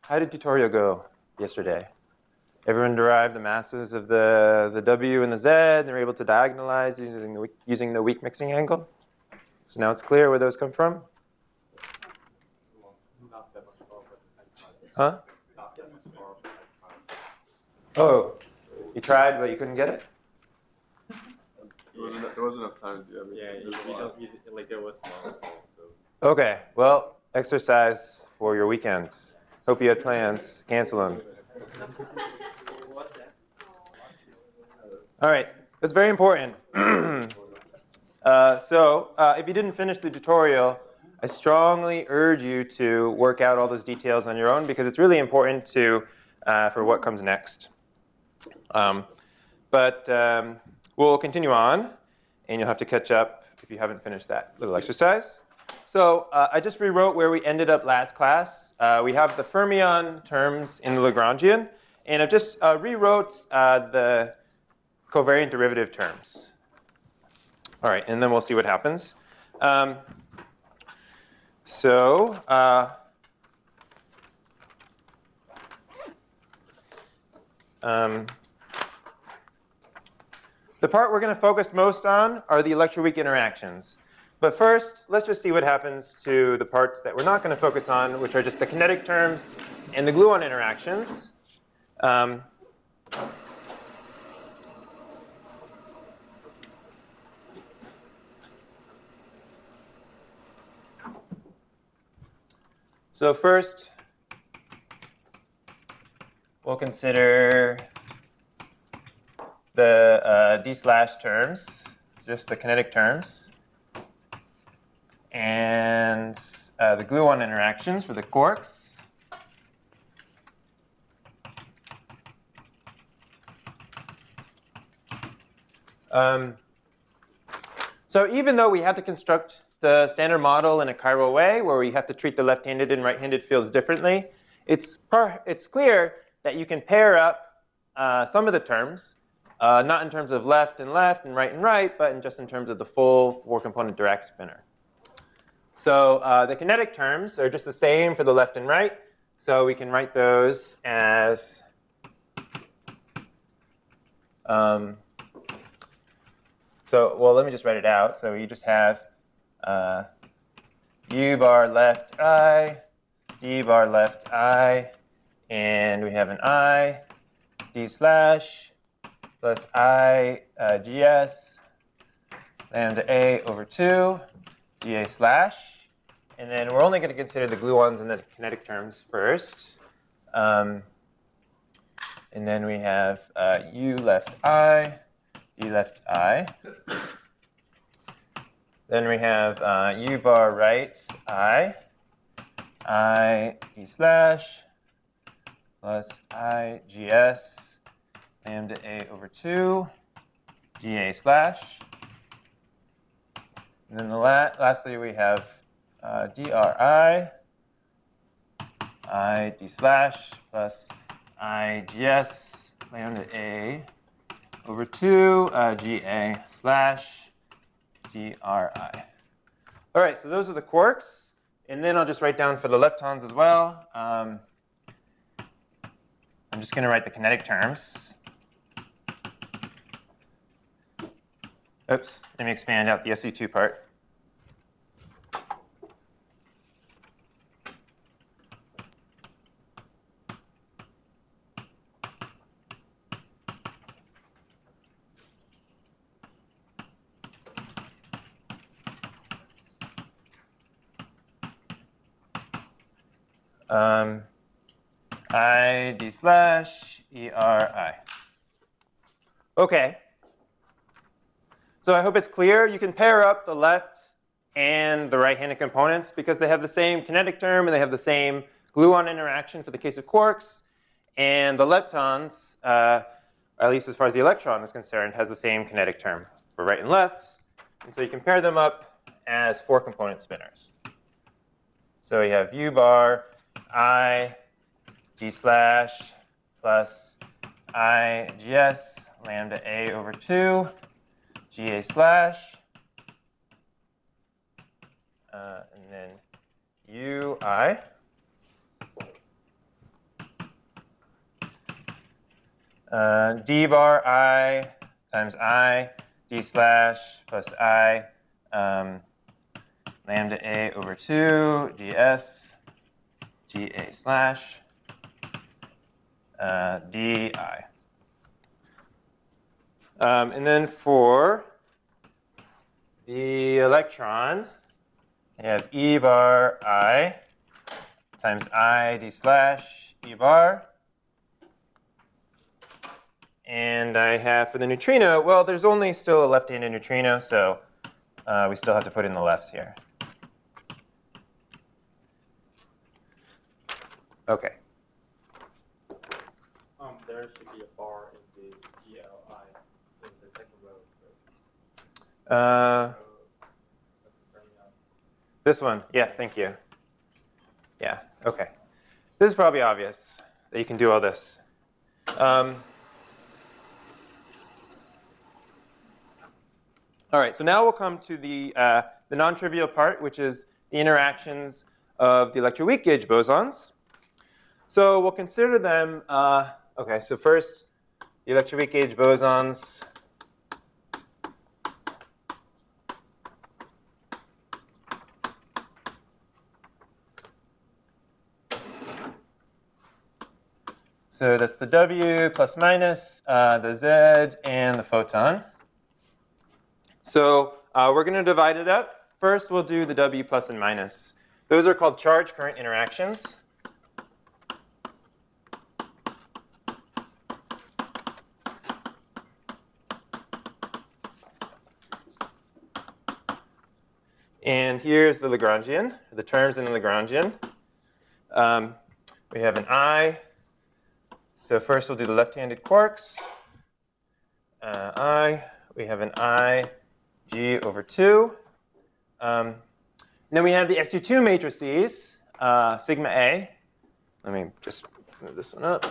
how did tutorial go yesterday? Everyone derived the masses of the W and the Z, and they were able to diagonalize using the weak mixing angle. So now it's clear where those come from? Huh? Oh, you tried, but you couldn't get it? There wasn't enough time to do it. There was Okay, well, exercise for your weekends. Hope you had plans. Cancel them. All right, that's very important. If you didn't finish the tutorial, I strongly urge you to work out all those details on your own because it's really important for what comes next. We'll continue on, and you'll have to catch up if you haven't finished that little exercise. So I just rewrote where we ended up last class. We have the fermion terms in the Lagrangian, and I just rewrote the covariant derivative terms. All right, and then we'll see what happens. The part we're going to focus most on are the electroweak interactions. But first, let's just see what happens to the parts that we're not going to focus on, which are just the kinetic terms and the gluon interactions. So first, we'll consider the d slash terms, just the kinetic terms, and the gluon interactions for the quarks. So even though we had to construct the standard model in a chiral way, where we have to treat the left-handed and right-handed fields differently, it's clear that you can pair up some of the terms, not in terms of left and right, but just in terms of the full four-component Dirac spinor. So the kinetic terms are just the same for the left and right. So we can write those as let me just write it out. So you just have u bar left I, d bar left I, and we have an I, d slash, plus I gs, lambda a over 2, ga slash. And then we're only going to consider the gluons and the kinetic terms first. And then we have u left I, d left I. Then we have u bar right I d slash, plus I gs, lambda a over 2, ga slash. And then lastly, we have dri I d slash, plus I gs, lambda a over 2, ga slash dri. All right, so those are the quarks. And then I'll just write down for the leptons as well. I'm just going to write the kinetic terms. Oops, let me expand out the SU2 part. I d slash eri. Okay. So I hope it's clear. You can pair up the left and the right-handed components because they have the same kinetic term and they have the same gluon interaction for the case of quarks. And the leptons, at least as far as the electron is concerned, has the same kinetic term for right and left. And so you can pair them up as four-component spinors. So we have u bar I d slash plus I gs lambda a over 2 ga slash, and then ui d bar I times I, d slash plus I, lambda a over 2 ds ga slash di. And then for the electron, I have e bar I times I d slash e bar. And I have for the neutrino, well, there's only still a left-handed neutrino, so we still have to put in the lefts here. OK. There should be a bar in the GLI in the second row. This one, yeah, thank you. Yeah, OK. This is probably obvious that you can do all this. All right, so now we'll come to the non-trivial part, which is the interactions of the electroweak gauge bosons. So we'll consider them. OK, so first, the electroweak gauge bosons. So that's the W plus minus, the Z, and the photon. So we're going to divide it up. First, we'll do the W plus and minus. Those are called charge current interactions. And here's the Lagrangian, the terms in the Lagrangian. We have an I. So first, we'll do the left-handed quarks. I. We have an I. G over 2. And then we have the SU2 matrices, sigma A. Let me just move this one up.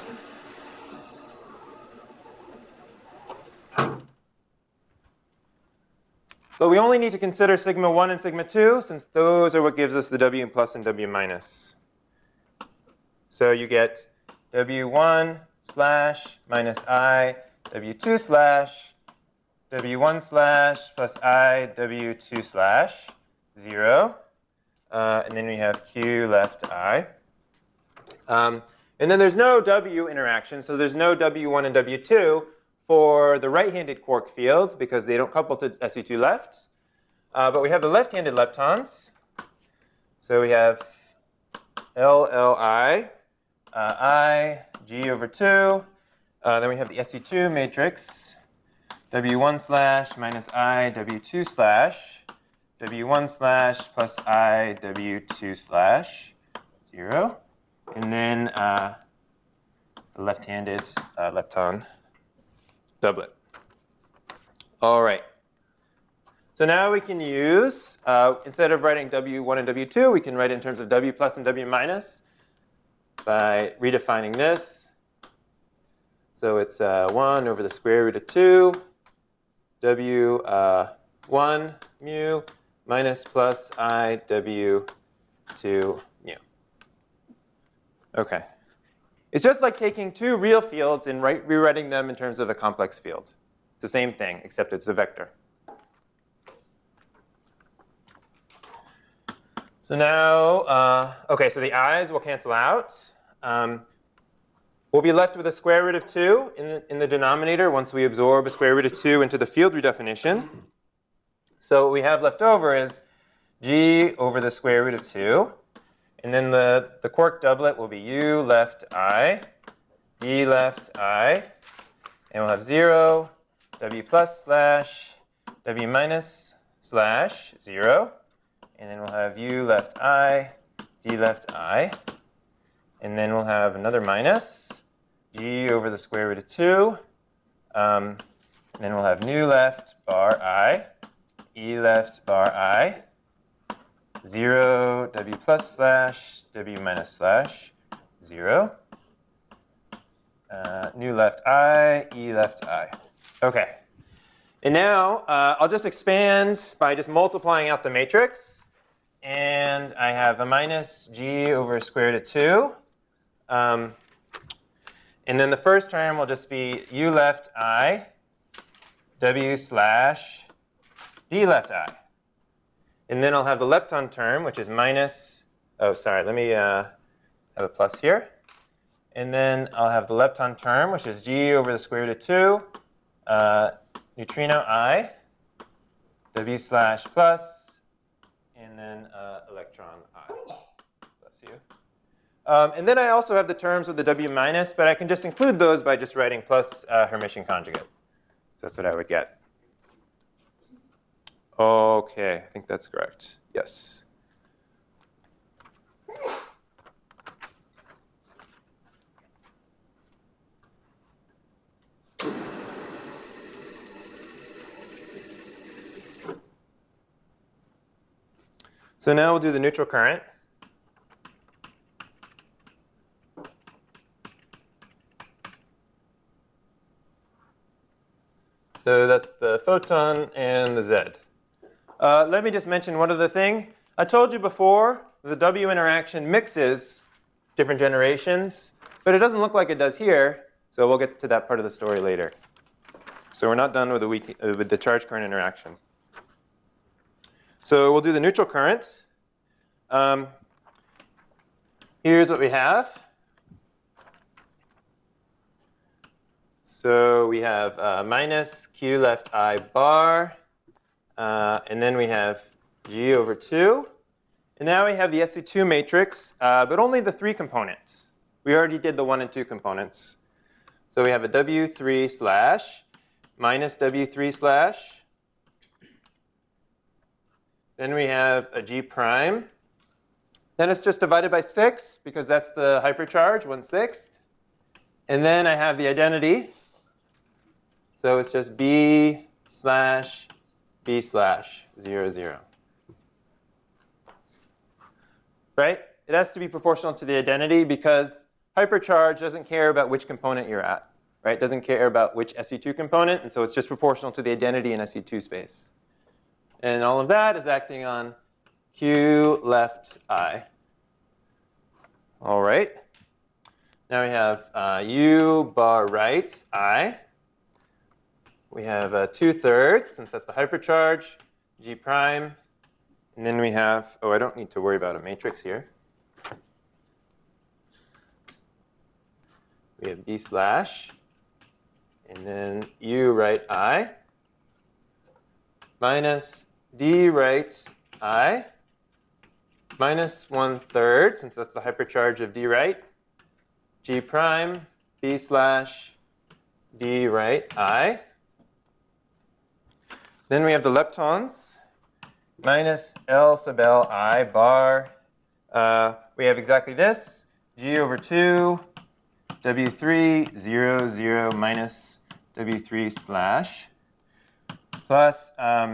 But we only need to consider sigma 1 and sigma 2, since those are what gives us the W plus and W minus. So you get W1 slash minus I, W2 slash, W1 slash plus I, W2 slash, 0. And then we have Q left I. And then there's no W interaction, so there's no W1 and W2 for the right-handed quark fields because they don't couple to SU2 left. But we have the left-handed leptons. So we have LLI, I, G over 2. Then we have the SU2 matrix. W1 slash minus I, W2 slash, W1 slash plus I, W2 slash, 0. And then the left-handed lepton doublet. All right. So now we can use, instead of writing W1 and W2, we can write it in terms of W plus and W minus by redefining this. So it's 1 over the square root of 2. W1 mu minus plus I W2 mu. OK. It's just like taking two real fields and rewriting them in terms of a complex field. It's the same thing, except it's a vector. So now, OK, so the i's will cancel out. We'll be left with a square root of 2 in the denominator once we absorb a square root of 2 into the field redefinition. So what we have left over is G over the square root of 2. And then the quark doublet will be U left I, D left I. And we'll have 0, W plus slash, W minus slash 0. And then we'll have U left I, D left I. And then we'll have another minus, G over the square root of 2. And then we'll have nu left bar I, E left bar I, 0, W plus slash, W minus slash, 0. Nu left I, E left I. OK. And now I'll just expand by just multiplying out the matrix. And I have a minus G over square root of 2. And then the first term will just be u left I, w slash d left I. And then I'll have the lepton term, which is minus, oh, sorry, let me have a plus here. And then I'll have the lepton term, which is g over the square root of 2, neutrino I, w slash plus, and then electron I. Bless you. And then I also have the terms with the w minus, but I can just include those by just writing plus Hermitian conjugate. So that's what I would get. OK, I think that's correct. Yes. So now we'll do the neutral current. So that's the photon and the Z. Let me just mention one other thing. I told you before the W interaction mixes different generations, but it doesn't look like it does here. So we'll get to that part of the story later. So we're not done with the charge current interaction. So we'll do the neutral current. Here's what we have. So we have minus q left I bar. And then we have g over 2. And now we have the SU2 matrix, but only the 3 components. We already did the 1 and 2 components. So we have a W3 slash minus W3 slash. Then we have a G prime. Then it's just divided by 6, because that's the hypercharge, 1/6. And then I have the identity. So it's just B slash B slash 0, 0. Right? It has to be proportional to the identity, because hypercharge doesn't care about which component you're at. Right? It doesn't care about which SE2 component, and so it's just proportional to the identity in SE2 space. And all of that is acting on Q left I. All right. Now we have U bar right I. We have 2/3, since that's the hypercharge, G prime. And then we have, oh, I don't need to worry about a matrix here. We have B slash, and then U right I, minus D right I, minus 1/3, since that's the hypercharge of D right, G prime, B slash, D right I. Then we have the leptons, minus L sub L I bar. We have exactly this, G over 2, W3, 0, 0, minus W3 slash, plus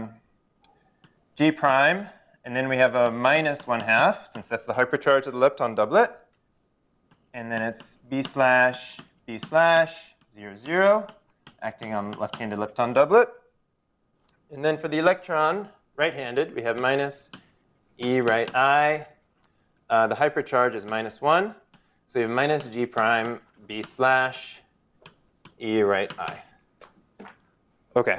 G prime. And then we have a minus 1/2, since that's the hypercharge of the lepton doublet. And then it's B slash, 0, 0, acting on left-handed lepton doublet. And then for the electron, right-handed, we have minus E right I. The hypercharge is minus 1. So we have minus G prime, B slash, E right I. OK.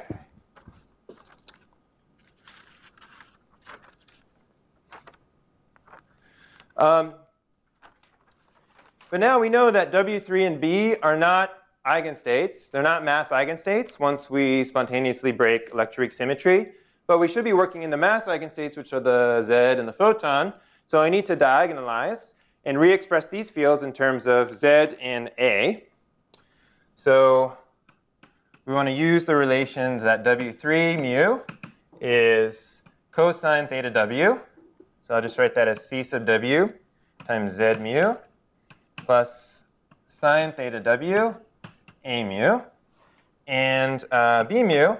But now we know that W3 and B are not eigenstates. They're not mass eigenstates once we spontaneously break electroweak symmetry. But we should be working in the mass eigenstates, which are the Z and the photon. So I need to diagonalize and re-express these fields in terms of Z and A. So we want to use the relation that W3 mu is cosine theta W. So I'll just write that as C sub W times Z mu plus sine theta W A mu. And B mu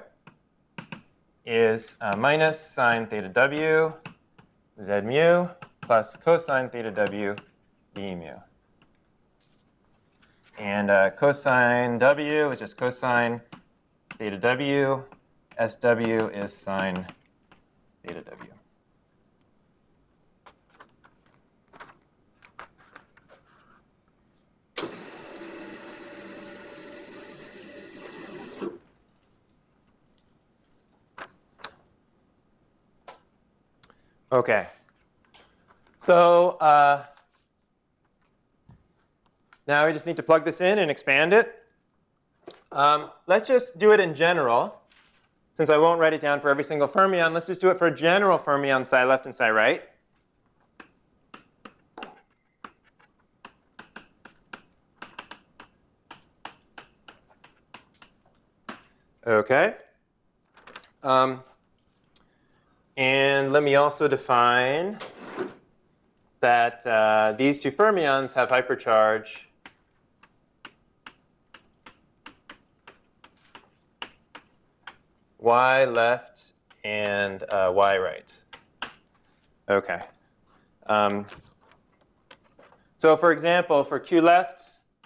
is minus sine theta W Z mu plus cosine theta W B mu. And cosine W is just cosine theta W. SW is sine theta W. OK. So now we just need to plug this in and expand it. Let's just do it in general. Since I won't write it down for every single fermion, let's just do it for a general fermion psi left and psi right. OK. And let me also define that these two fermions have hypercharge y left and y right. OK. So for example, for q left,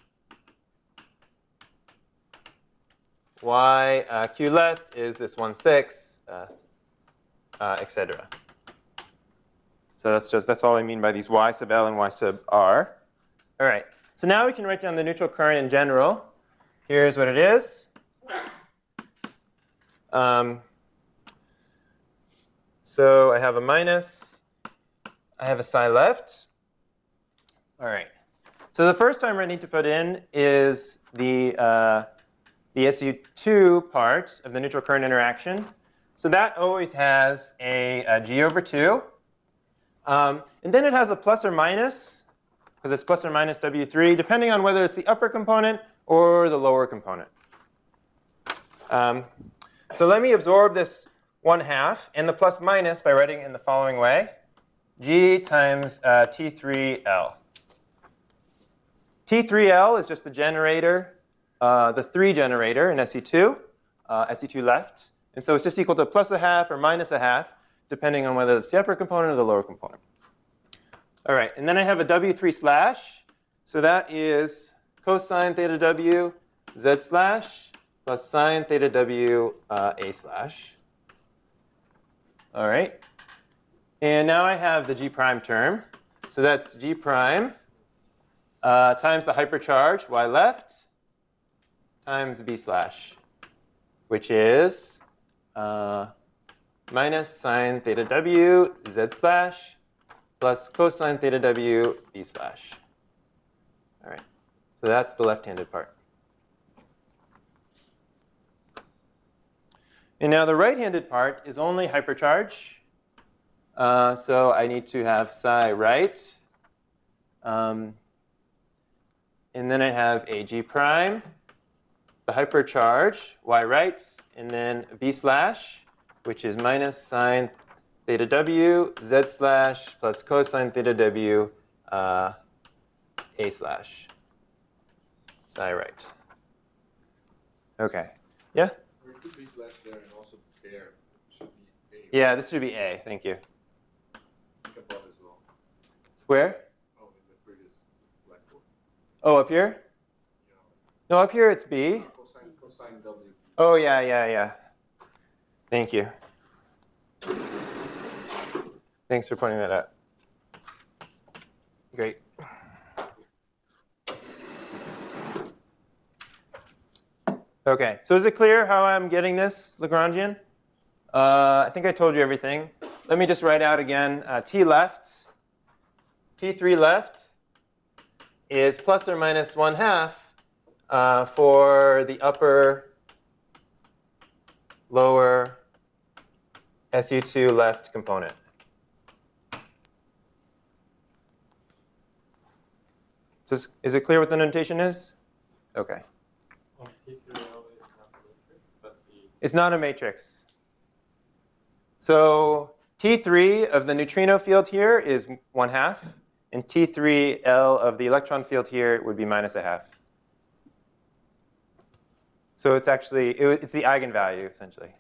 q left is this 1,6, etc. So that's all I mean by these y sub L and y sub R. All right. So now we can write down the neutral current in general. Here's what it is. So I have a minus. I have a psi left. All right. So the first term I need to put in is the SU2 part of the neutral current interaction. So that always has a G over 2. And then it has a plus or minus, because it's plus or minus W3, depending on whether it's the upper component or the lower component. So let me absorb this 1/2 and the plus minus by writing it in the following way. G times T3L. T3L is just the generator, the 3 generator in SE2, SE2 left. And so it's just equal to plus 1/2 or minus 1/2, depending on whether it's the upper component or the lower component. All right, and then I have a W3 slash. So that is cosine theta W Z slash plus sine theta W A slash. All right. And now I have the G prime term. So that's G prime times the hypercharge y left times B slash, which is minus sine theta W Z slash plus cosine theta W B slash. All right. So that's the left-handed part. And now the right-handed part is only hypercharge. So I need to have psi right. And then I have a G prime, the hypercharge, y right, and then B slash, which is minus sine theta W Z slash plus cosine theta W A slash. Psi right. OK. Yeah? Where could B slash there and also there should be A. Yeah, this should be A. Thank you. Think above as well. Where? Oh, in the previous blackboard. Oh, up here? Yeah. No, up here it's B. Cosine W. Oh, yeah. Thank you. Thanks for pointing that out. Great. OK, so is it clear how I'm getting this Lagrangian? I think I told you everything. Let me just write out again. T left, T3 left is plus or minus 1/2 for the upper, lower SU2 left component. So is it clear what the notation is? OK. T3L is not a matrix, but It's not a matrix. So T3 of the neutrino field here is 1/2, and T3L of the electron field here would be minus 1/2. So it's actually, it's the eigenvalue, essentially.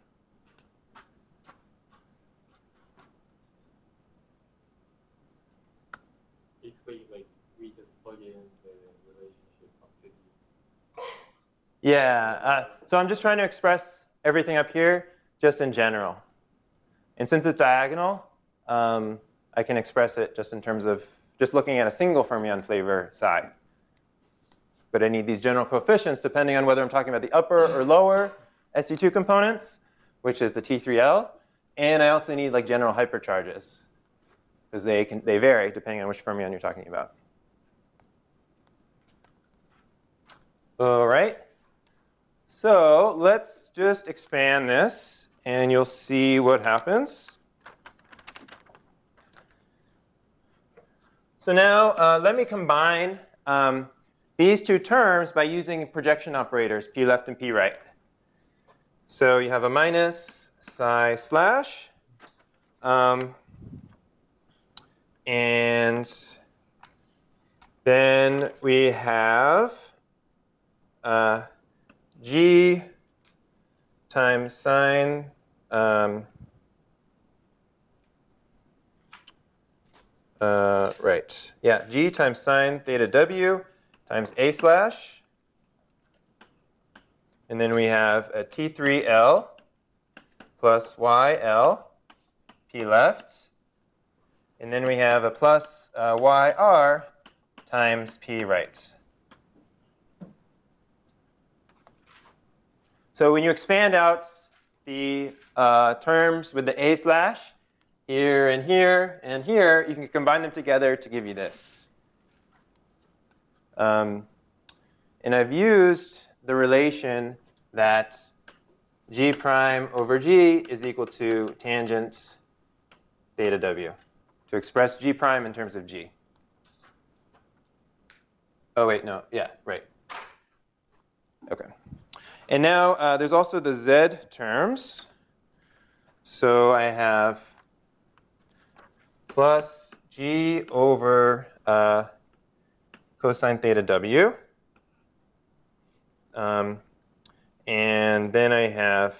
basically, like, we just plug in the relationship up to the. Yeah, so I'm just trying to express everything up here just in general. And since it's diagonal, I can express it just in terms of just looking at a single fermion flavor psi. But I need these general coefficients depending on whether I'm talking about the upper or lower SU2 components, which is the T3L. And I also need like general hypercharges. because they vary depending on which fermion you're talking about. All right. So let's just expand this, and you'll see what happens. So now let me combine these two terms by using projection operators, p left and p right. So you have a minus psi slash, and then we have g times sine right. Yeah, g times sine theta w times a slash. And then we have a T3L plus YL, P left. And then we have a plus YR times P right. So when you expand out the terms with the A slash, here and here and here, you can combine them together to give you this. And I've used the relation that G prime over G is equal to tangent theta W to express G prime in terms of G. Oh, wait, no. Yeah, right. OK. And now there's also the Z terms. So I have plus G over cosine theta W. And then I have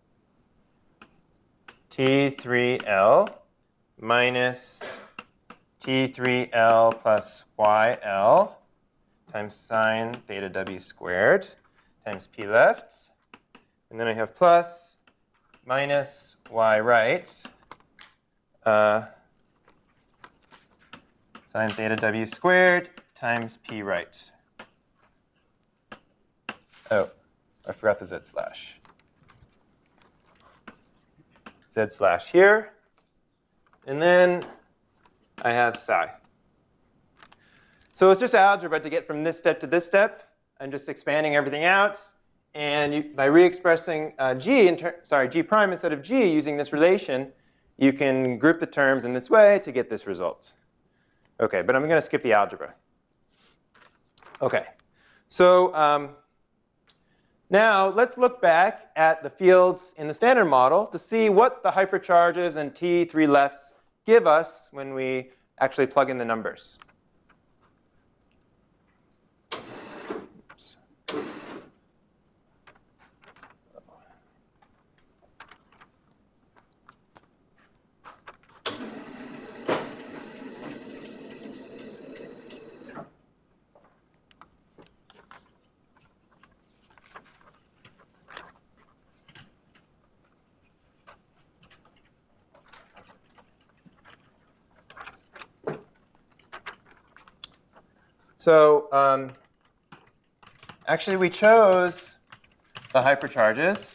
T3L minus T3L plus YL times sine theta W squared times P left. And then I have plus minus Y right sine theta W squared times P right. Oh, I forgot the Z slash. Z slash here. And then I have psi. So it's just algebra to get from this step to this step. I'm just expanding everything out. And by re-expressing G prime instead of G using this relation, you can group the terms in this way to get this result. OK, but I'm going to skip the algebra. OK, so now let's look back at the fields in the standard model to see what the hypercharges and T3 lefts give us when we actually plug in the numbers. Oops. So actually, we chose the hypercharges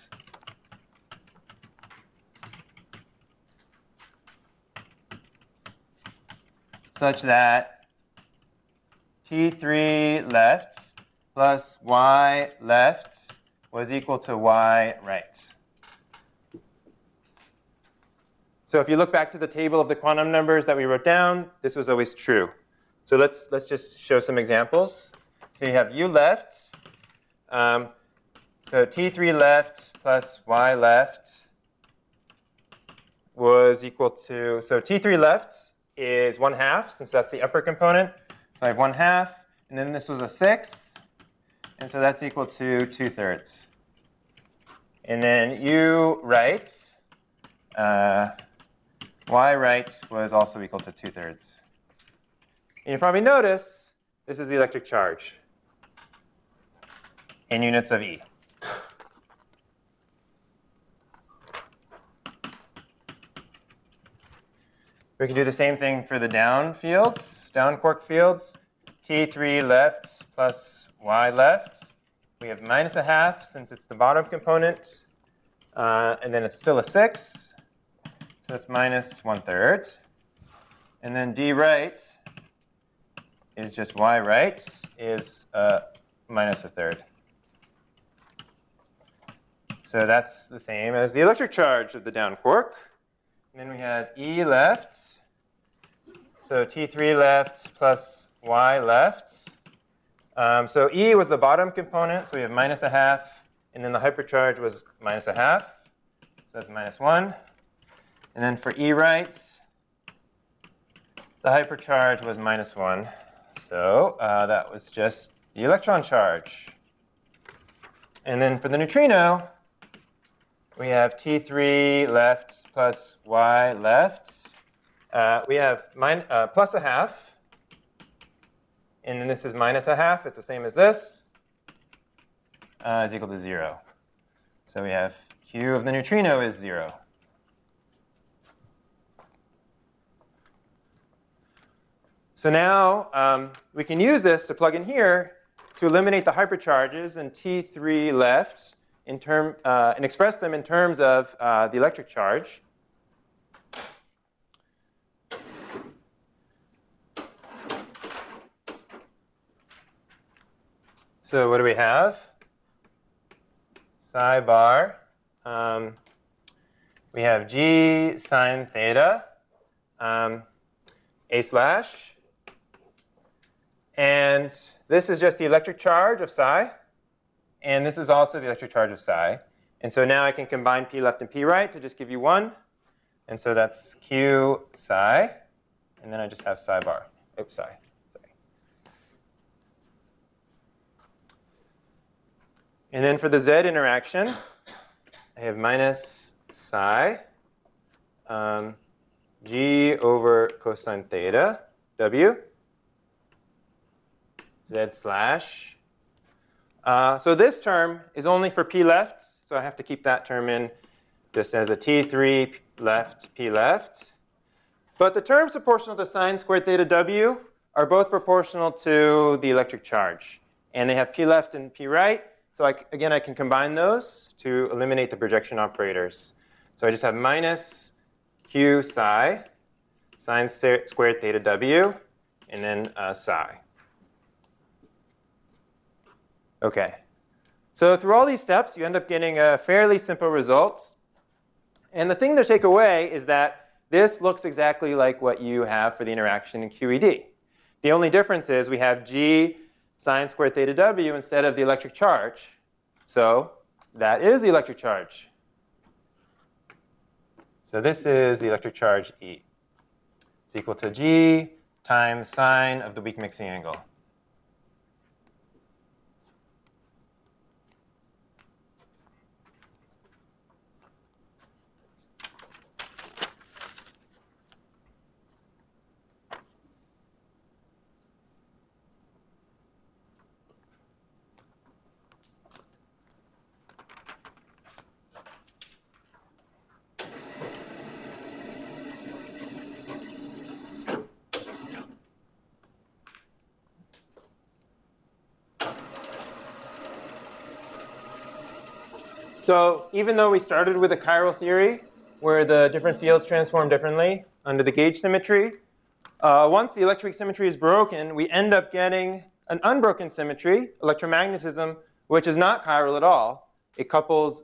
such that T3 left plus Y left was equal to Y right. So if you look back to the table of the quantum numbers that we wrote down, this was always true. So let's just show some examples. So you have U left. So T3 left plus Y left was equal to, so T3 left is 1/2, since that's the upper component. So I have 1/2, and then this was a 6th, and so that's equal to 2/3. And then U right, Y right was also equal to 2/3. And you probably notice this is the electric charge in units of E. We can do the same thing for the down fields, down quark fields. T3 left plus Y left. We have -1/2 since it's the bottom component. And then it's still a 6. So that's -1/3. And then d right is just y right is minus a third. So that's the same as the electric charge of the down quark. And then we had E left. So T3 left plus Y left. So E was the bottom component, so we have minus a half. And then the hypercharge was minus a half. So that's minus 1. And then for E right, the hypercharge was minus 1. So that was just the electron charge. And then for the neutrino, we have T3 left plus Y left. We have plus a half. And then this is minus a half. It's the same as this. Is equal to 0. So we have Q of the neutrino is 0. So now we can use this to plug in here to eliminate the hypercharges in T3 left and express them in terms of the electric charge. So what do we have? Psi bar. We have G sine theta, A slash. And this is just the electric charge of psi. And this is also the electric charge of psi. And so now I can combine P left and P right to just give you 1. And so that's Q psi. And then I just have psi bar. Oops, sorry. And then for the Z interaction, I have minus psi G over cosine theta W Z slash. So this term is only for P left, so I have to keep that term in just as a T3 left, P left. But the terms proportional to sine squared theta W are both proportional to the electric charge. And they have P left and P right. So again, I can combine those to eliminate the projection operators. So I just have minus Q psi, sine squared theta W, and then psi. OK. So through all these steps, you end up getting a fairly simple result. And the thing to take away is that this looks exactly like what you have for the interaction in QED. The only difference is we have G sine squared theta W instead of the electric charge. So that is the electric charge. So this is the electric charge E. It's equal to G times sine of the weak mixing angle. So even though we started with a chiral theory where the different fields transform differently under the gauge symmetry, once the electric symmetry is broken, we end up getting an unbroken symmetry, electromagnetism, which is not chiral at all. It couples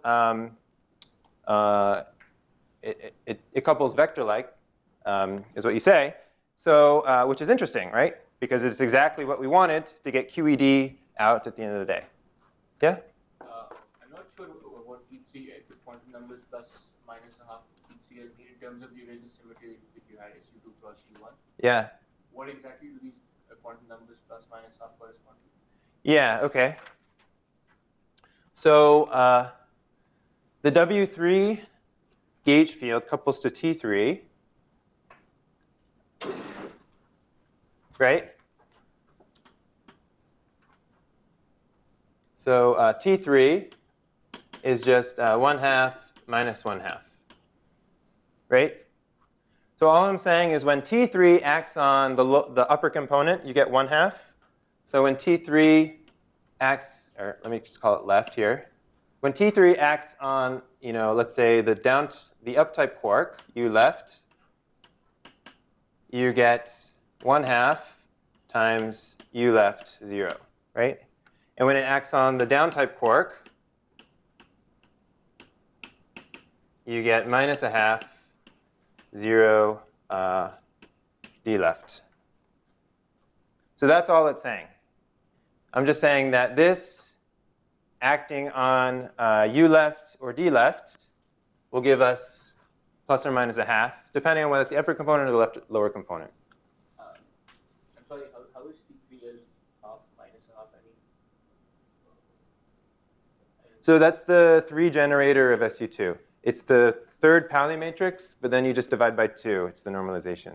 it couples vector-like, is what you say. So which is interesting, right? Because it's exactly what we wanted to get QED out at the end of the day. Yeah? I'm not sure what T3 the quantum numbers plus minus a half T3 mean in terms of the original symmetry that you had SU2 plus U1. Yeah. What exactly do these quantum numbers plus minus half correspond to? Yeah, OK. So the W3 gauge field couples to T3, right? So T3 is just 1/2 minus 1/2, right? So all I'm saying is when T3 acts on the upper component, you get 1/2. So when T3 acts, or let me just call it left here. When T3 acts on, let's say the up-type quark, U left, you get 1/2 times U left 0, right? And when it acts on the down type quark, you get -1/2 0 d left. So that's all it's saying. I'm just saying that this acting on U left or D left will give us plus or minus 1/2, depending on whether it's the upper component or the lower component. I'm sorry, how is T3 is half minus a half? I mean, So that's the 3 generator of SU2. It's the third Pauli matrix, but then you just divide by 2. It's the normalization.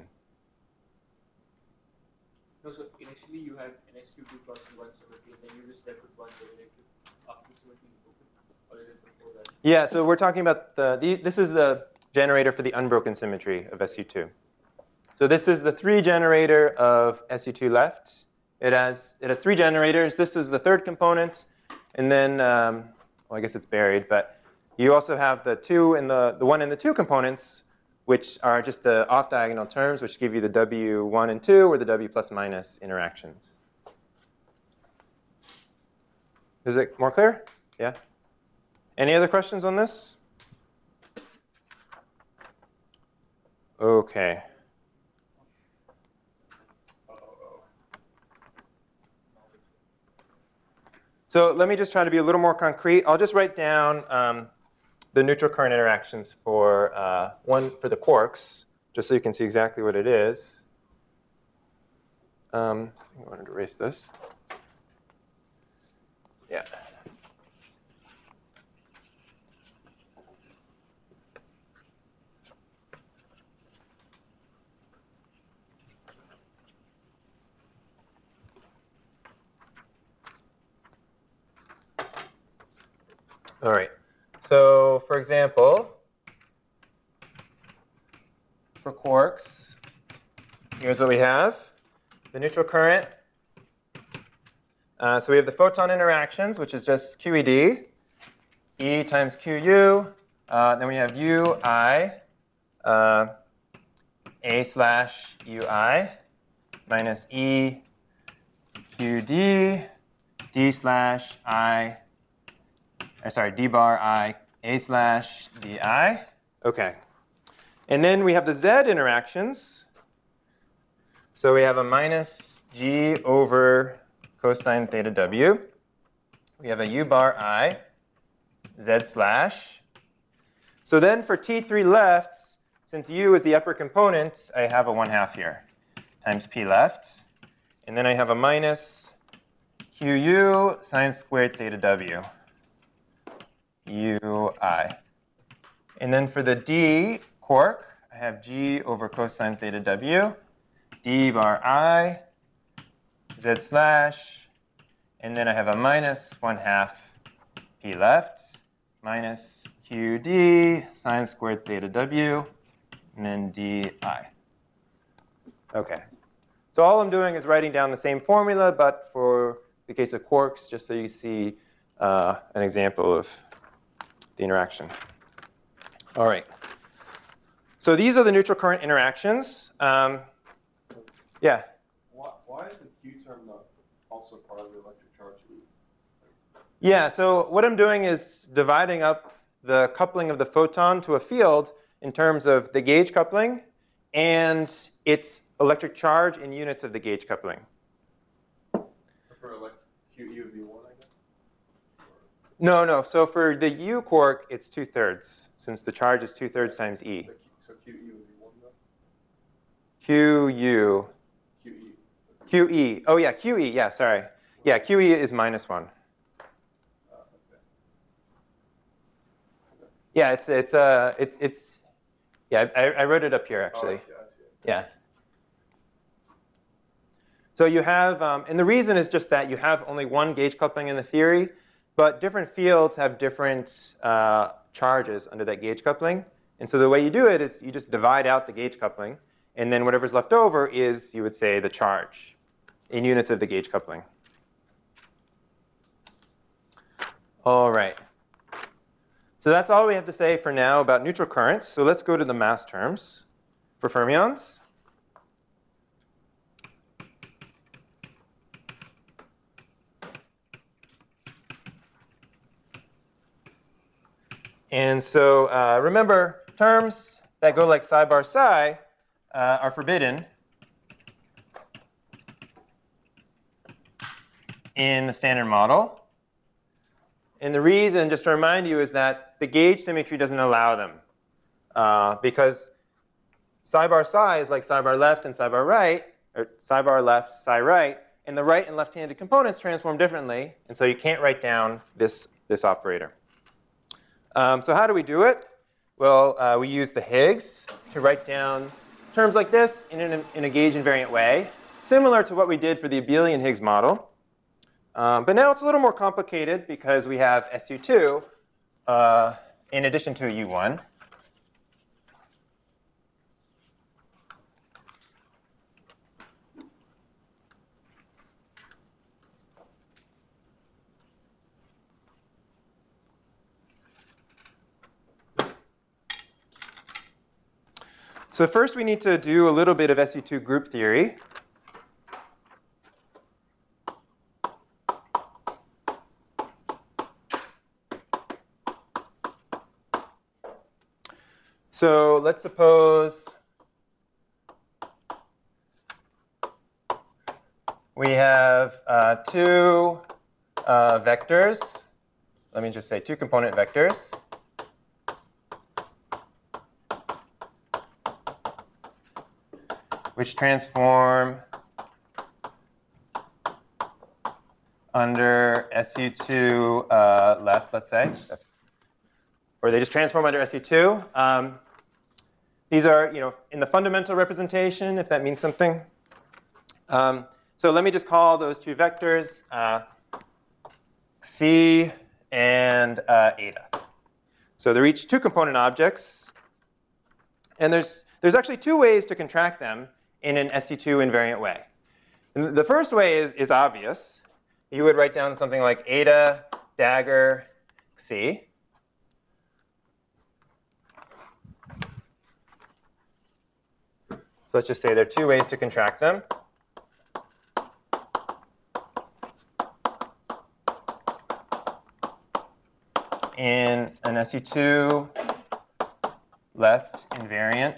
no, so initially you had an SU2 crossing one symmetry, and then you just left with one derivative after the symmetry is broken, or is it before that? Yeah, so we're talking about this is the generator for the unbroken symmetry of SU2. So this is the 3 generator of SU2 left. It has 3 generators. This is the third component. And then, well, I guess it's buried. But you also have the 2 and the 1 and the 2 components, which are just the off-diagonal terms, which give you the W1 and 2, or the W plus minus interactions. Is it more clear? Yeah? Any other questions on this? OK. So let me just try to be a little more concrete. I'll just write down the neutral current interactions for one for the quarks, just so you can see exactly what it is. I wanted to erase this. Yeah. All right. So for example, for quarks, here's what we have. The neutral current. So we have the photon interactions, which is just QED, E times QU. Then we have UI, A slash UI, minus E QD, D slash I, sorry, D bar I, A slash DI. OK. And then we have the Z interactions. So we have a minus G over cosine theta W. We have a U bar I, Z slash. So then for T3 left, since U is the upper component, I have a 1/2 here times P left. And then I have a minus QU sine squared theta W. UI. And then for the D quark, I have G over cosine theta W, D bar I, Z slash, and then I have a minus 1/2 P left, minus QD sine squared theta W, and then DI. OK. So all I'm doing is writing down the same formula, but for the case of quarks, just so you see an example of the interaction. All right. So these are the neutral current interactions. Yeah? Why is the Q term not also part of the electric charge loop? Yeah, so what I'm doing is dividing up the coupling of the photon to a field in terms of the gauge coupling and its electric charge in units of the gauge coupling. So for QE would be 1, I guess? No. So for the U quark, it's 2/3, since the charge is 2/3 times E. So QE would be 1, though? QU. QE. QE. Oh, yeah, QE. Yeah, sorry. Yeah, QE is minus 1. Okay. Yeah, it's yeah, I wrote it up here, actually. Oh, I see it. Yeah. So you have, and the reason is just that you have only one gauge coupling in the theory, but different fields have different charges under that gauge coupling. And so the way you do it is you just divide out the gauge coupling, and then whatever's left over is, you would say, the charge in units of the gauge coupling. All right. So that's all we have to say for now about neutral currents. So let's go to the mass terms for fermions. And so remember, terms that go like psi bar psi are forbidden in the standard model. And the reason, just to remind you, is that the gauge symmetry doesn't allow them. Because psi bar psi is like psi bar left and psi bar right, or psi bar left, psi right. And the right and left-handed components transform differently. And so you can't write down this operator. So how do we do it? Well, we use the Higgs to write down terms like this in a gauge invariant way, similar to what we did for the abelian Higgs model. But now it's a little more complicated because we have SU2 in addition to a U1. So first we need to do a little bit of SU2 group theory. So let's suppose we have two vectors. Let me just say two component vectors. Which transform under SU2 left, let's say. Or they just transform under SU2. These are, in the fundamental representation, if that means something. So let me just call those two vectors C and eta. So they're each two component objects. And there's actually two ways to contract them in an SU2 invariant way. And the first way is obvious. You would write down something like eta dagger C. So let's just say there are two ways to contract them. In an SU2 left invariant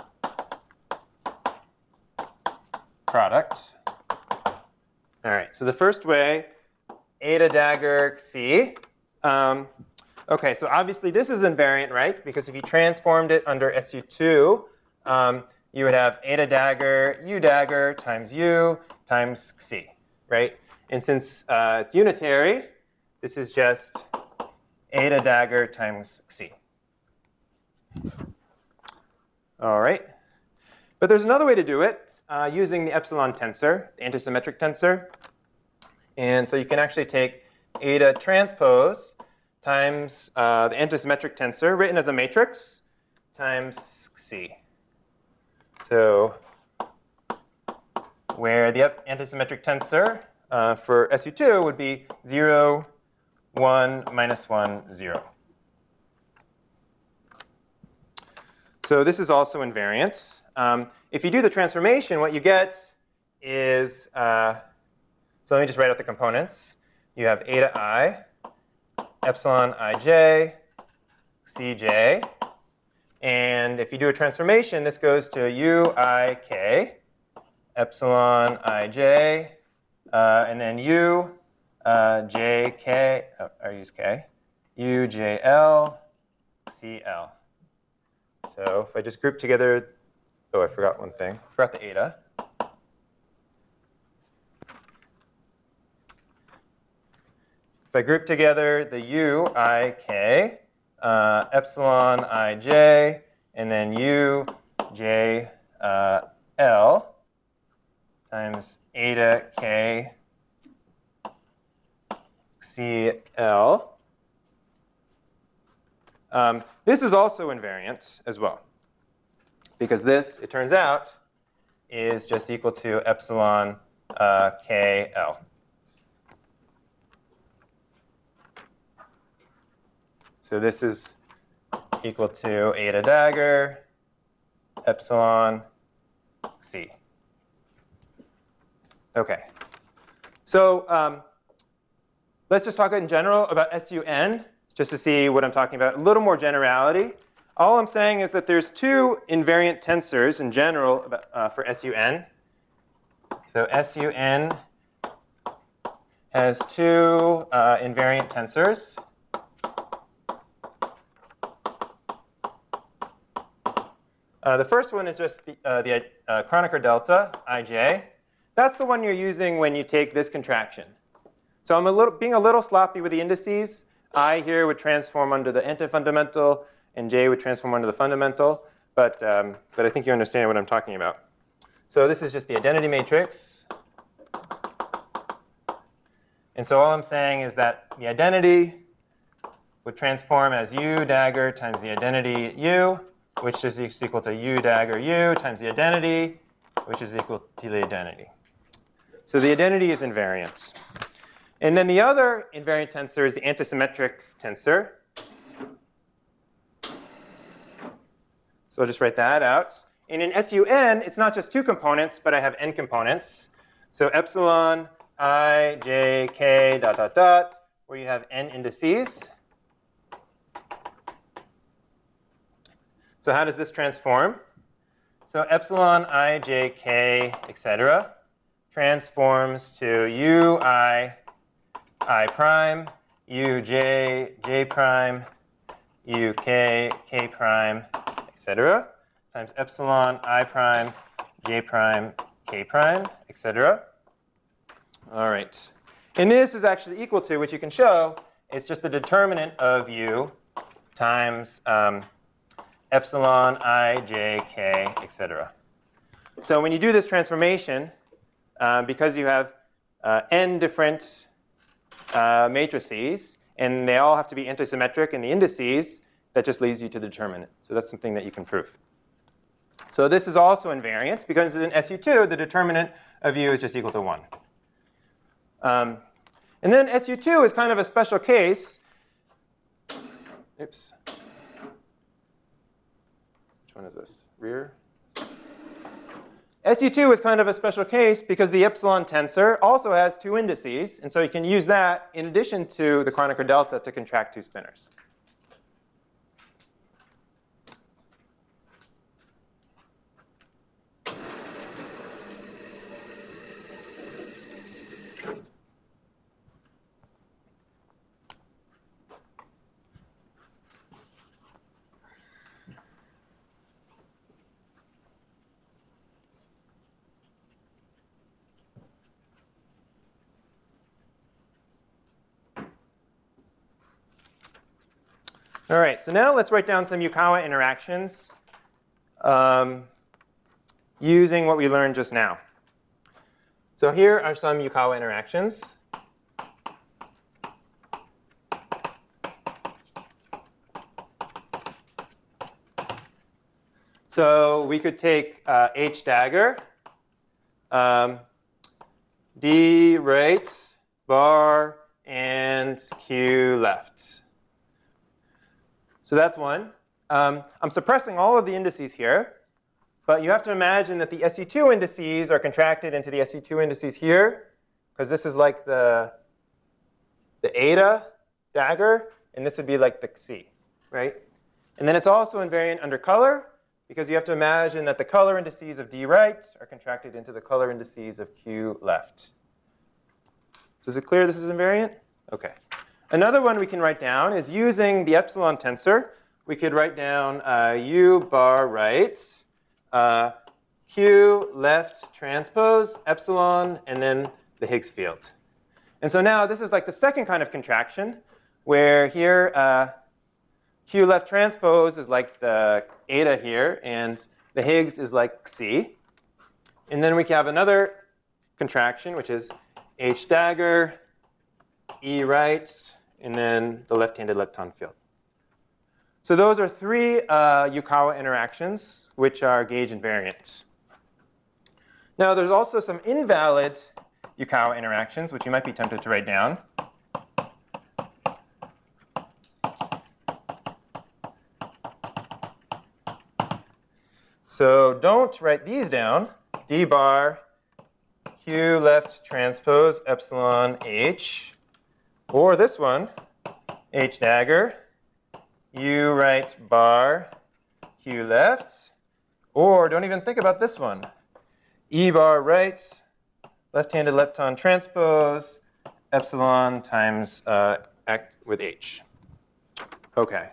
product. All right, so the first way, eta dagger C. OK, so obviously this is invariant, right? Because if you transformed it under SU2, you would have eta dagger U dagger times U times C, right? And since it's unitary, this is just eta dagger times C. All right. But there's another way to do it using the epsilon tensor, the antisymmetric tensor. And so you can actually take eta transpose times the antisymmetric tensor, written as a matrix, times C. So where the antisymmetric tensor for SU2 would be 0, 1, minus 1, 0. So this is also invariant. If you do the transformation, what you get is, so let me just write out the components. You have eta I, epsilon ij, cj. And if you do a transformation, this goes to u I k, epsilon ij, and then u j k, I use k, u j l, c l. So if I just group together, oh, I forgot one thing. I forgot the eta. If I group together the u, I, k, epsilon, I, j, and then u, j, l, times eta, k, c, l. This is also invariant as well, because this, it turns out, is just equal to epsilon k l. So this is equal to eta dagger, epsilon c. OK. So let's just talk in general about SUN. just to see what I'm talking about. A little more generality. All I'm saying is that there's two invariant tensors in general for SUN. So SUN has two invariant tensors. The first one is just the Kronecker delta, IJ. That's the one you're using when you take this contraction. So I'm being a little sloppy with the indices. I here would transform under the antifundamental, and J would transform under the fundamental. But I think you understand what I'm talking about. So this is just the identity matrix. And so all I'm saying is that the identity would transform as U dagger times the identity U, which is equal to U dagger U times the identity, which is equal to the identity. So the identity is invariant. And then the other invariant tensor is the antisymmetric tensor. So I'll just write that out. And in SUN, it's not just two components, but I have n components. So epsilon I, j, k, dot, dot, dot, where you have n indices. So how does this transform? So epsilon I, j, k, etc. transforms to u, I prime, u, j, j prime, u, k, k prime, etc. times epsilon I prime, j prime, k prime, etc. All right. And this is actually equal to, which you can show, it's just the determinant of u times epsilon I, j, k, etc. So when you do this transformation, because you have n different matrices, and they all have to be antisymmetric in the indices, that just leads you to the determinant. So that's something that you can prove. So this is also invariant, because in SU2, the determinant of u is just equal to 1. And then SU2 is kind of a special case. Oops. Which one is this? Rear? SU2 is kind of a special case because the epsilon tensor also has two indices. And so you can use that in addition to the Kronecker delta to contract two spinors. All right, so now let's write down some Yukawa interactions using what we learned just now. So here are some Yukawa interactions. So we could take H dagger, D right, bar, and Q left. So that's one. I'm suppressing all of the indices here. But you have to imagine that the SU2 indices are contracted into the SU2 indices here, because this is like the eta dagger, and this would be like the xi, right? And then it's also invariant under color, because you have to imagine that the color indices of D right are contracted into the color indices of Q left. So is it clear this is invariant? OK. Another one we can write down is using the epsilon tensor. We could write down U bar right, Q left transpose, epsilon, and then the Higgs field. And so now this is like the second kind of contraction, where here Q left transpose is like the eta here, and the Higgs is like xi. And then we can have another contraction, which is H dagger, E right, and then the left-handed lepton field. So those are three Yukawa interactions, which are gauge invariant. Now, there's also some invalid Yukawa interactions, which you might be tempted to write down. So don't write these down. D bar, Q left transpose, epsilon H. Or this one, H dagger, U right bar, Q left, or don't even think about this one. E bar right, left-handed lepton transpose, epsilon times act with H. OK.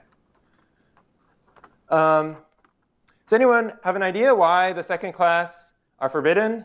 Does anyone have an idea why the second class are forbidden?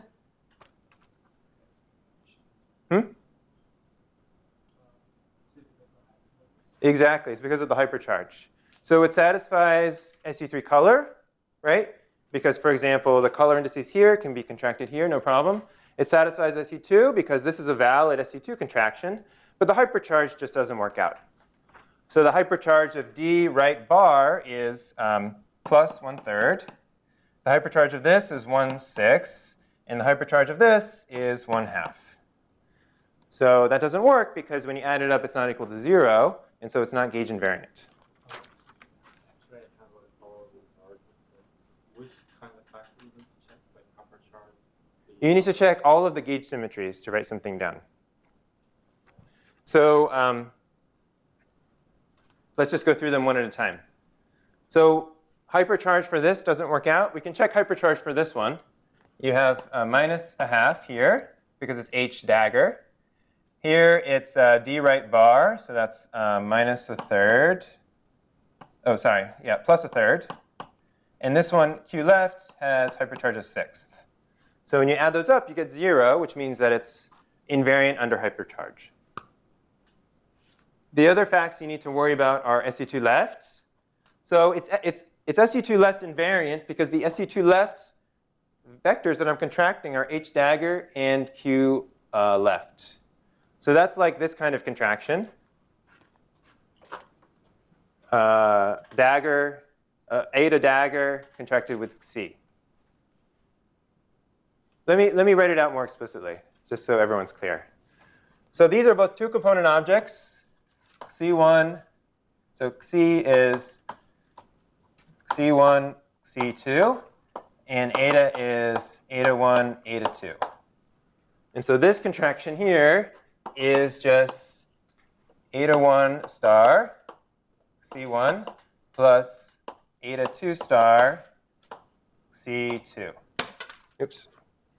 Exactly. It's because of the hypercharge. So it satisfies SU3 color, right? Because, for example, the color indices here can be contracted here, no problem. It satisfies SU2 because this is a valid SU2 contraction. But the hypercharge just doesn't work out. So the hypercharge of D right bar is plus 1/3. The hypercharge of this is 1/6. And the hypercharge of this is 1/2. So that doesn't work because when you add it up, it's not equal to 0. And so it's not gauge invariant. Actually, I have a follow-up regard. Which kind of factor you need to check, like hypercharge? You need to check all of the gauge symmetries to write something down. So let's just go through them one at a time. So hypercharge for this doesn't work out. We can check hypercharge for this one. You have minus 1/2 here because it's H dagger. Here it's D right bar, so that's minus 1/3. Oh, sorry, yeah, plus 1/3. And this one, Q left, has hypercharge of 1/6. So when you add those up, you get 0, which means that it's invariant under hypercharge. The other facts you need to worry about are SU2 left. So it's SU2 left invariant because the SU2 left vectors that I'm contracting are H dagger and Q left. So that's like this kind of contraction. Dagger, eta dagger contracted with C. Let me write it out more explicitly, just so everyone's clear. So these are both two-component objects. C1, so C is C1, C2, and eta is eta1, eta2. And so this contraction here is just eta1 star C1 plus eta2 star C2. Oops.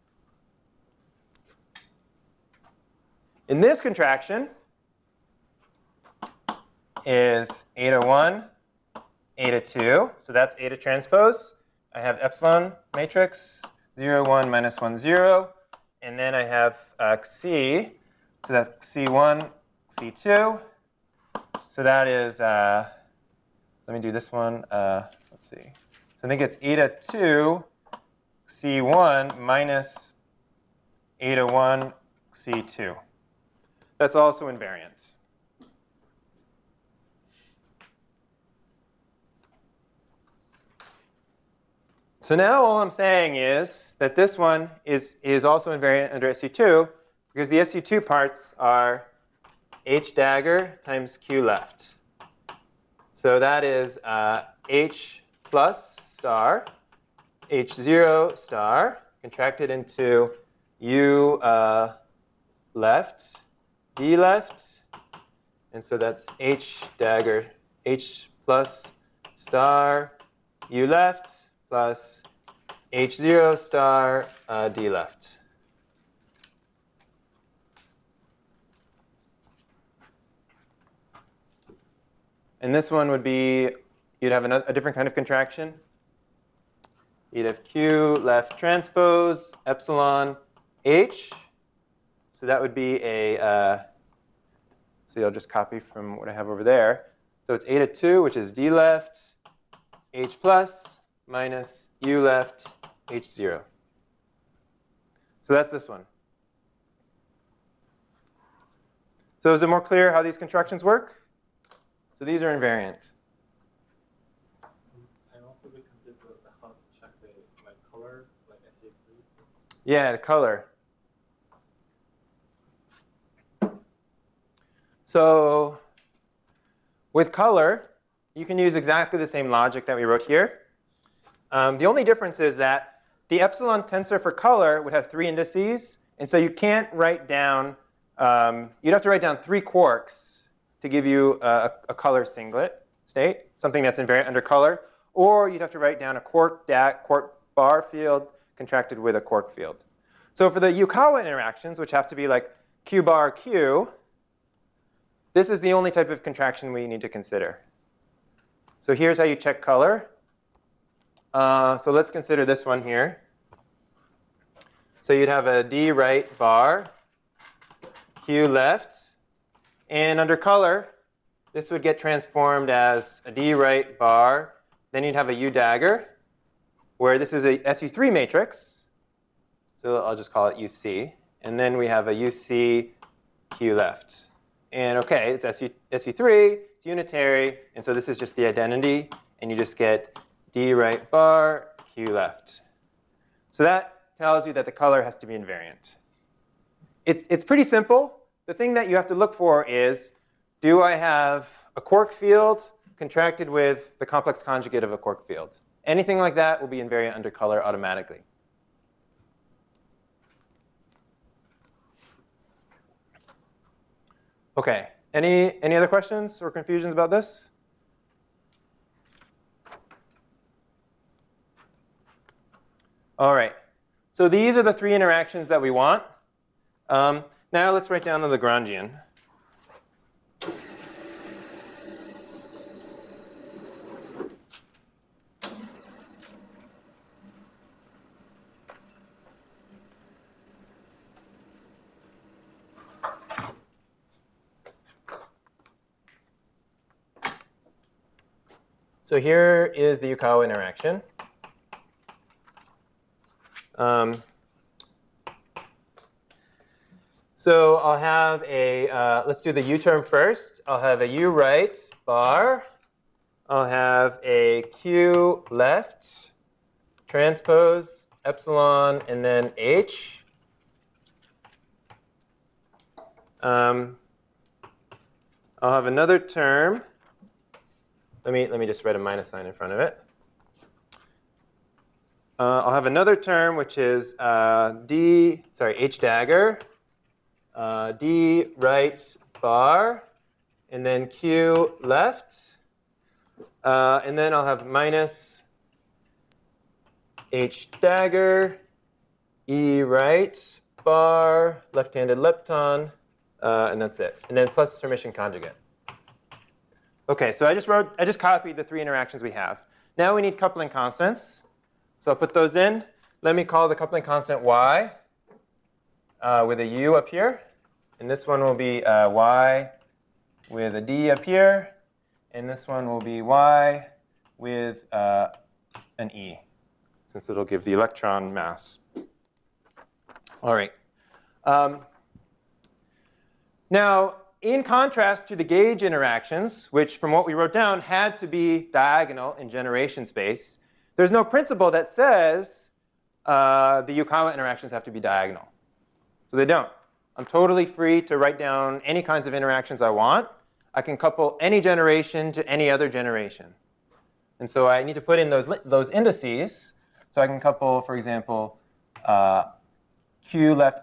In this contraction is eta1, eta2. So that's eta transpose. I have epsilon matrix, 0, 1, minus 1, 0. And then I have C. So that's C1, C2. So that is, let me do this one. Let's see. So I think it's eta2, C1 minus eta1, C2. That's also invariant. So now all I'm saying is that this one is also invariant under SU2 because the SU2 parts are H dagger times Q left. So that is H plus star, H0 star, contracted into U left, D left. And so that's H dagger, H plus star, U left, plus H0 star D left. And this one would be, you'd have a different kind of contraction. You'd have Q left transpose, epsilon H. So that would be a, see, I'll just copy from what I have over there. So it's eta2, which is D left, H plus, minus U left, H0. So that's this one. So is it more clear how these contractions work? So these are invariant. And also we can do how to check the color, like SA3. Yeah, the color. So with color, you can use exactly the same logic that we wrote here. The only difference is that the epsilon tensor for color would have 3 indices. And so you can't write down, you'd have to write down 3 quarks to give you a color singlet state, something that's invariant under color, or you'd have to write down a quark bar field contracted with a quark field. So for the Yukawa interactions, which have to be like Q bar Q, this is the only type of contraction we need to consider. So here's how you check color. So let's consider this one here. So you'd have a D right bar, Q left. And under color, this would get transformed as a D right bar. Then you'd have a U dagger, where this is a SU3 matrix. So I'll just call it UC. And then we have a UC Q left. And OK, it's SU3, it's unitary. And so this is just the identity. And you just get D right bar, Q left. So that tells you that the color has to be invariant. It's pretty simple. The thing that you have to look for is, do I have a quark field contracted with the complex conjugate of a quark field? Anything like that will be invariant under color automatically. OK, any other questions or confusions about this? All right. So these are the three interactions that we want. Now let's write down the Lagrangian. So here is the Yukawa interaction. So I'll have a, let's do the U term first. I'll have a U right bar. I'll have a Q left, transpose, epsilon, and then H. I'll have another term. Let me just write a minus sign in front of it. I'll have another term, which is H dagger, D right bar, and then Q left. And then I'll have minus H dagger, E right bar, left-handed lepton, and that's it. And then plus Hermitian conjugate. OK, so I just copied the three interactions we have. Now we need coupling constants. So I'll put those in. Let me call the coupling constant y with a u up here. And this one will be y with a d up here. And this one will be y with an e, since it'll give the electron mass. All right. Now, in contrast to the gauge interactions, which from what we wrote down had to be diagonal in generation space, there's no principle that says the Yukawa interactions have to be diagonal. So they don't. I'm totally free to write down any kinds of interactions I want. I can couple any generation to any other generation. And so I need to put in those indices. So I can couple, for example, U right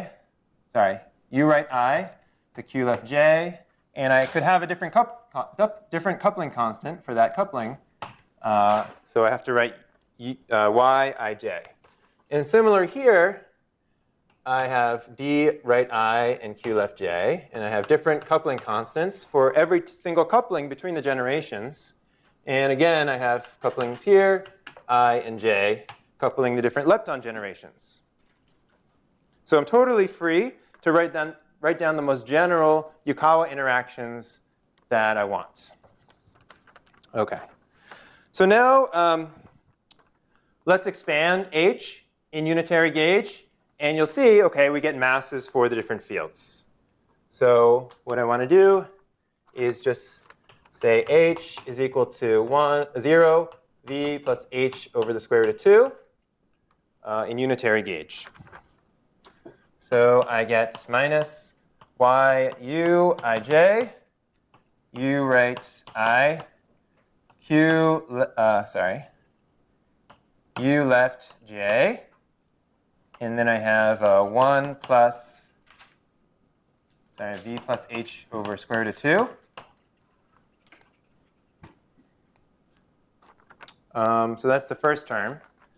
I to Q left J. And I could have a different coupling constant for that coupling. So I have to write y ij. And similar here, I have D right I and Q left J. And I have different coupling constants for every single coupling between the generations. And again, I have couplings here, I and J, coupling the different lepton generations. So I'm totally free to write down the most general Yukawa interactions that I want. OK. So now let's expand H in unitary gauge. And you'll see, OK, we get masses for the different fields. So what I want to do is just say H is equal to 0 V plus H over the square root of 2 in unitary gauge. So I get minus y u ij, u right I, u left j. And then I have 1 plus, So I have v plus h over square root of 2. So that's the first term.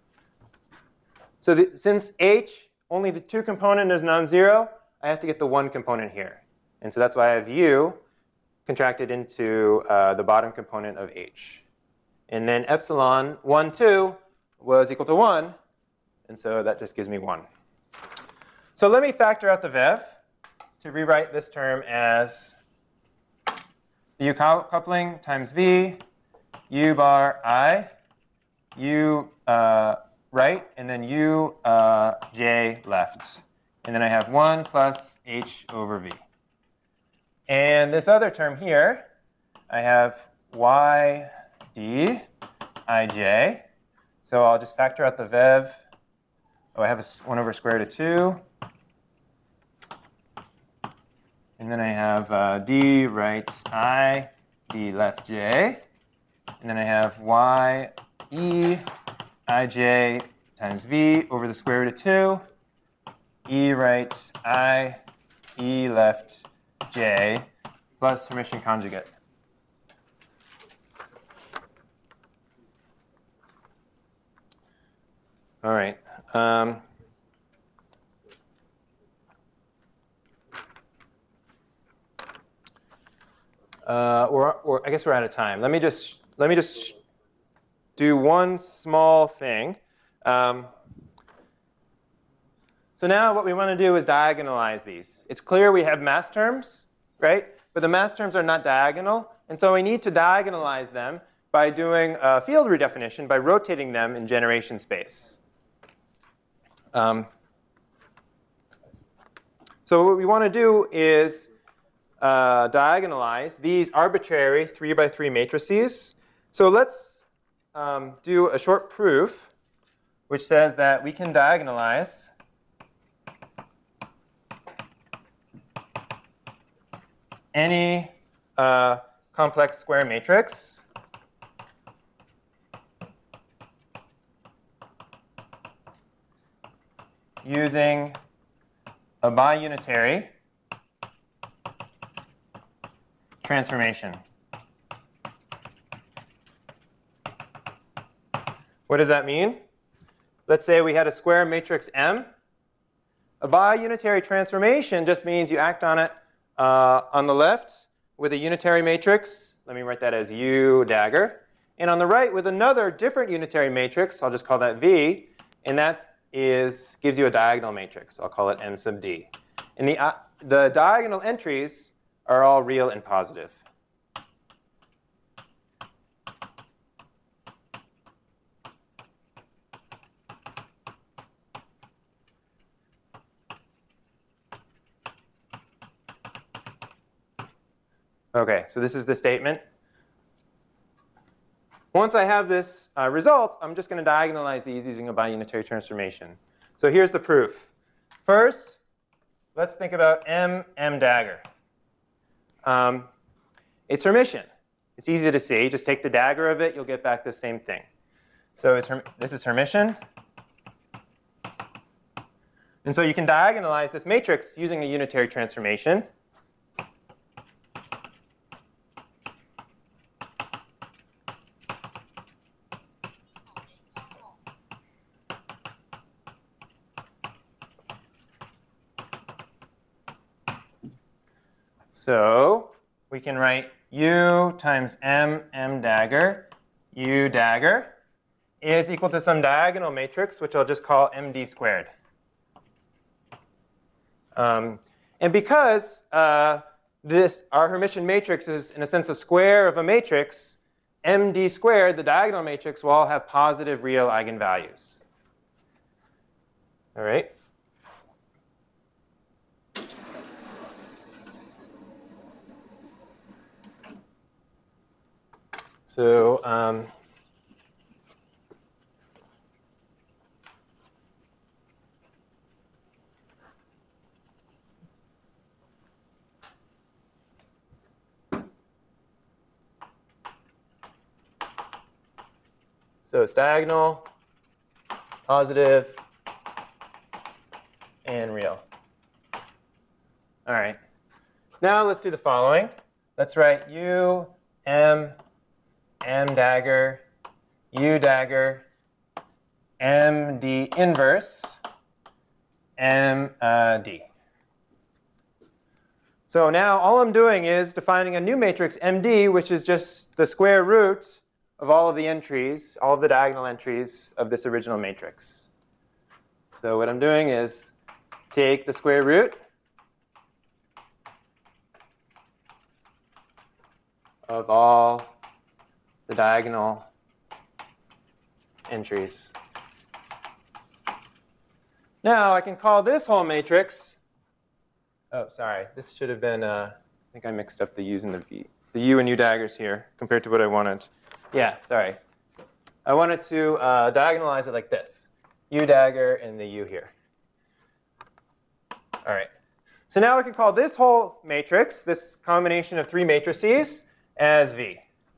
So since h, only the 2 component is non-zero, I have to get the 1 component here. And so that's why I have u contracted into the bottom component of h. And then epsilon 1, 2 was equal to 1. And so that just gives me 1. So let me factor out the VEV to rewrite this term as the u coupling times v, u bar I, u right, and then u j left. And then I have 1 plus h over v. And this other term here, I have y d ij. So I'll just factor out the VEV. Oh, I have a 1 over square root of 2. And then I have d right I, d left j. And then I have y e ij times v over the square root of 2. E right I, e left j plus Hermitian conjugate. All right. I guess we're out of time. Let me just do one small thing. So now what we want to do is diagonalize these. It's clear we have mass terms, right? But the mass terms are not diagonal. And so we need to diagonalize them by doing a field redefinition, by rotating them in generation space. So what we want to do is diagonalize these arbitrary 3 by 3 matrices. So let's do a short proof which says that we can diagonalize any complex square matrix using a biunitary transformation. What does that mean? Let's say we had a square matrix M. A biunitary transformation just means you act on it on the left with a unitary matrix. Let me write that as U dagger. And on the right with another different unitary matrix. I'll just call that V. And that gives you a diagonal matrix. I'll call it M sub D. And the diagonal entries are all real and positive. OK, so this is the statement. Once I have this result, I'm just going to diagonalize these using a biunitary transformation. So here's the proof. First, let's think about M dagger. It's Hermitian. It's easy to see. Just take the dagger of it. You'll get back the same thing. So this is Hermitian. And so you can diagonalize this matrix using a unitary transformation. So we can write U times M dagger, U dagger, is equal to some diagonal matrix, which I'll just call MD squared. And because our Hermitian matrix is, in a sense, a square of a matrix, MD squared, the diagonal matrix, will all have positive real eigenvalues. All right? So it's diagonal, positive, and real. All right. now let's do the following. Let's write U, M, M dagger, U dagger, M D inverse, M D. So now all I'm doing is defining a new matrix MD, which is just the square root of all of the entries, all of the diagonal entries of this original matrix. So what I'm doing is take the square root of all the diagonal entries. Now I can call this whole matrix. Oh, sorry. This should have been, I think I mixed up the U's and the V. The U and U daggers here compared to what I wanted. Yeah, sorry. I wanted to diagonalize it like this. U dagger and the U here. All right. So now we can call this whole matrix, this combination of three matrices, as V.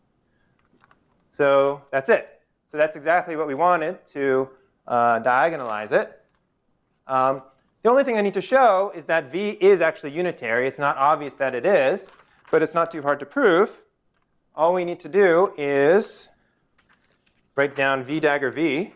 So that's it. So that's exactly what we wanted to diagonalize it. The only thing I need to show is that V is actually unitary. It's not obvious that it is, but it's not too hard to prove. All we need to do is write down V dagger V.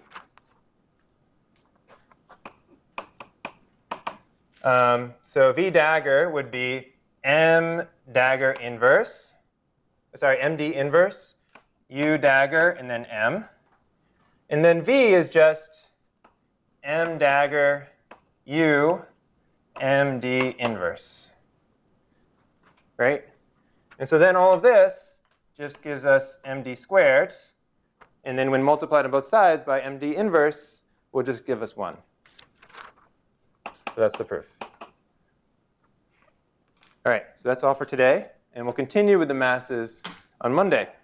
So V dagger would be M dagger inverse. Sorry, MD inverse, U dagger, and then M. And then V is just M dagger U MD inverse. Right? And so then all of this just gives us MD squared. And then when multiplied on both sides by MD inverse, will just give us 1. So that's the proof. All right, so that's all for today. And we'll continue with the masses on Monday.